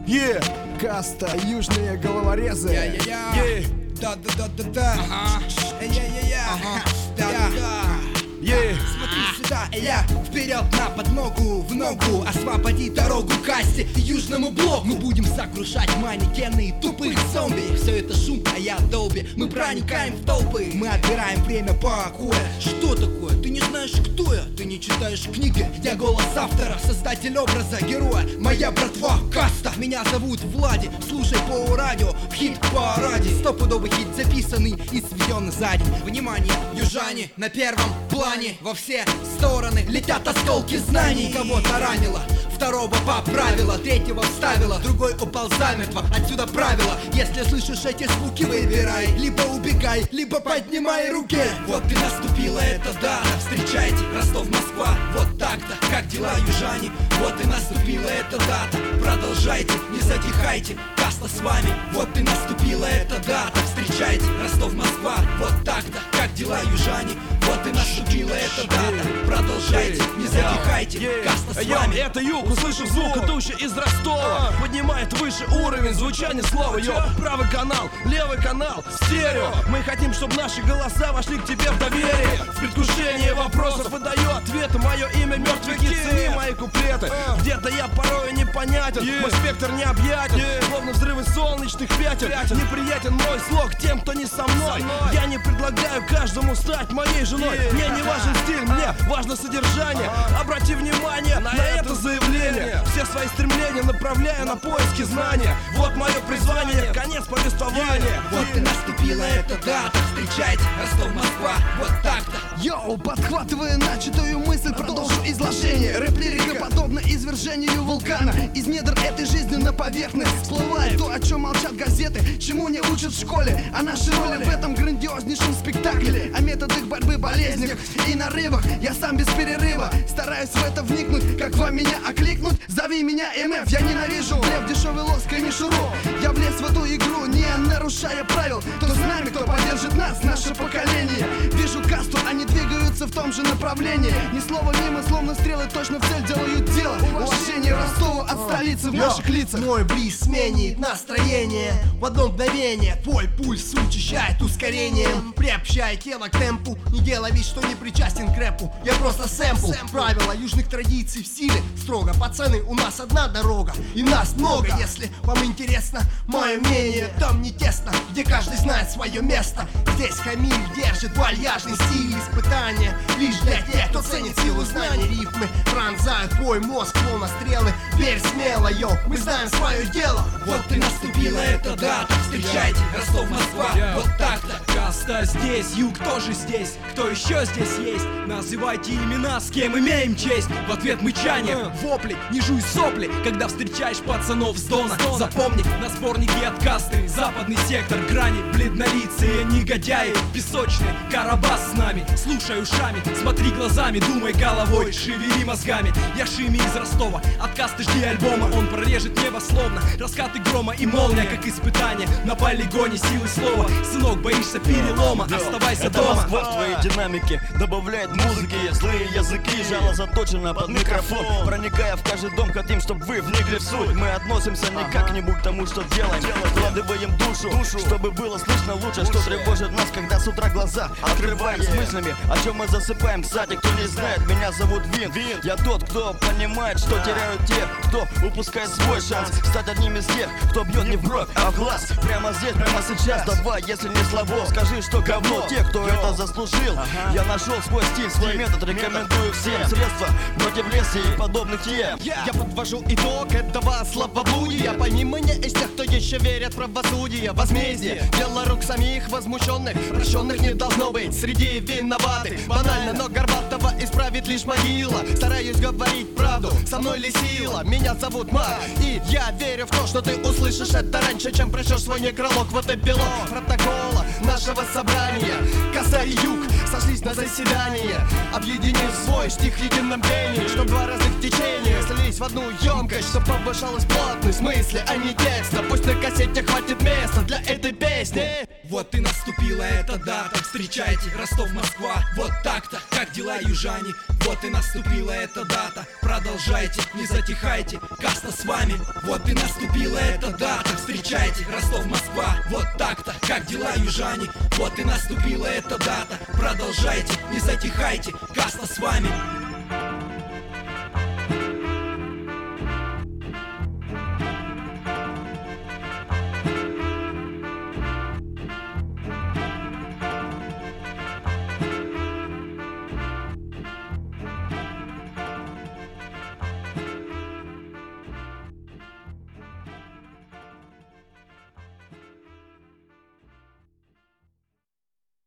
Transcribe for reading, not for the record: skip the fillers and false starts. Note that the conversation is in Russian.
Каста, южные головорезы. Да-да-да-да-да. Смотри сюда, вперед на подмогу, в ногу, освободи дорогу касте и южному блоку. Мы будем сокрушать манекены и тупых зомби. Все это шум, а я Долби. Мы проникаем в толпы, мы отбираем время покоя. Что такое? Ты не знаешь, кто я? Ты не читаешь книги? Я голос автора, создатель образа героя. Моя братва Каста. Меня зовут Влади, слушай по радио в хит-параде. Стопудовый хит записанный и сведенный за день. Внимание, южане на первом плане. Во все стороны летят осколки знаний. Кого-то ранило, второго поправила, третьего вставила, другой упал замертво. Отсюда правило: если слышишь эти звуки, выбирай, либо убегай, либо поднимай руки. Вот и наступила эта дата, встречайте, Ростов, Москва. Вот так-то, как дела, южане? Вот и наступила эта дата, продолжайте, не затихайте, Каста с вами. Вот и наступила эта дата, встречайте, Ростов, Москва. Вот так-то, как дела, южане? Вот и наступила эта дата, продолжайте, не затихайте, Каста с вами. Это юг, услышав звук, идущий из Ростова, поднимает выше уровень звучания слова. Правый канал, левый канал, стерео. Мы хотим, чтобы наши голоса вошли к тебе в доверие. В предвкушении вопросов выдаю ответы. Мое имя мертвый гид, цени мои куплеты. Где-то я порой непонятен, мой спектр необъятен, словно взрывы солнечных пятен. Неприятен мой слог тем, кто не со мной. Я не предлагаю каждому стать моей женой. Мне не важен стиль, мне важно содержание. Обрати внимание на это заявление. Все свои стремления направляю на поиски знания. Вот мое призвание, конец повествования. Вот и наступила эта дата, встречайте, Ростов, Москва. Вот так-то. Йоу, подхватывая начатую мысль, продолжу изложение. Рэп-лирика подобна извержению вулкана. Из недр этой жизни на поверхность всплывает то, о чем молчат газеты, чему не учат в школе. А наши роли в этом грандиознейшем спектакле, о методах борьбы, болезнях и нарывах. Я сам без перерыва стараюсь в это вникнуть. Как вам меня окликнуть? Зови меня МФ. Я ненавижу блеф, дешевый лоск и мишуру. Я влез в эту игру, не нарушая правил. Кто с нами, кто поддержит нас, наше поколение. Вижу Касту, они двигаются в том же направлении. Ни слова мимо, словно стрелы точно в цель делают дело. Уважение Ростову от столицы в наших лицах. Мой бриз сменит настроение в одно мгновение. Твой пульс учащает ускорением, приобщая тело к темпу. Не делай вид, что не причастен к рэпу. Я просто сэмпл. Правила южных традиций в силе строго. Пацаны, у нас одна дорога, и нас много. Если вам интересно мое мнение, там не тесно, где каждый знает свое место. Здесь Хамиль держит вальяжный стиль. Испытания лишь для тех, кто ценит силу знаний. Рифмы пронзают твой мозг, словно стрелы. Верь смело, йоу, мы знаем свое дело. Вот и наступила эта дата, встречайте, Ростов, Москва. Вот так-то. Каста здесь, юг тоже здесь. Кто еще здесь есть? Называйте имена, с кем имеем честь. В ответ мычание, вопли, не жуй сопли, когда встречаешь пацанов с Дона. Запомни, на сборнике от Касты западный сектор, грани, бледнолицые негодяи, песочные, Карабас с нами. Слушай ушами, смотри глазами, думай головой, шевели мозгами. Я Шими из Ростова, от Касты жди альбома. Он прорежет небо словно раскаты грома и молния, как испытание на полигоне силы слова. Сынок, боишься перелома, оставайся дома. Москва в твоей динамике добавляет музыки, злые языки, жало заточено под микрофон. Проникая в каждый дом, хотим, чтобы вы вникли в суть. Мы относимся не как-нибудь к тому, что делаем. Вкладываем душу, чтобы было слышно лучше, что тревожит нас, когда с утра глаза открываем с мыслями, о чем мы засыпаем. Кстати, кто не знает, меня зовут Вин. Я тот, кто понимает, что теряют те, кто упускает свой шанс стать одним из тех, кто бьет не в бровь, а в глаз. Прямо здесь, прямо сейчас. Давай, если не слабо, скажи, что говно. Те, кто это заслужил, я нашел свой стиль, свой метод, рекомендую всем. Средства против леса и подобных тем. Я подвожу итог этого славоблудия. Пойми меня из тех, кто еще верят в правосудие. Возмездие, дело рук самих возмущенных. Прощенных не должно быть среди виноватых. Банально, но горбатого исправит лишь могила. Стараюсь говорить правду, со мной ли сила? Меня зовут Мак, и я верю в то, что ты услышишь это раньше, чем прочтешь свой некролог. Вот эпилог протокола нашего собрания. Каста и юг сошлись на заседание, объединив свой стих в едином пении, чтоб два разных течения слились в одну емкость, чтоб повышалась плотность мысли, а не текста. Пусть на кассете хватит места для этой песни. Вот и наступила эта дата. Встречайте, Ростов-Москва. Вот так-то, как дела, южане? Вот и наступила эта дата. Продолжайте, не затихайте, каста с вами. Вот и наступила эта дата. Встречайте, Ростов-Москва. Вот так-то, как дела, южане? Вот и наступила эта дата. Продолжайте, не затихайте, каста с вами.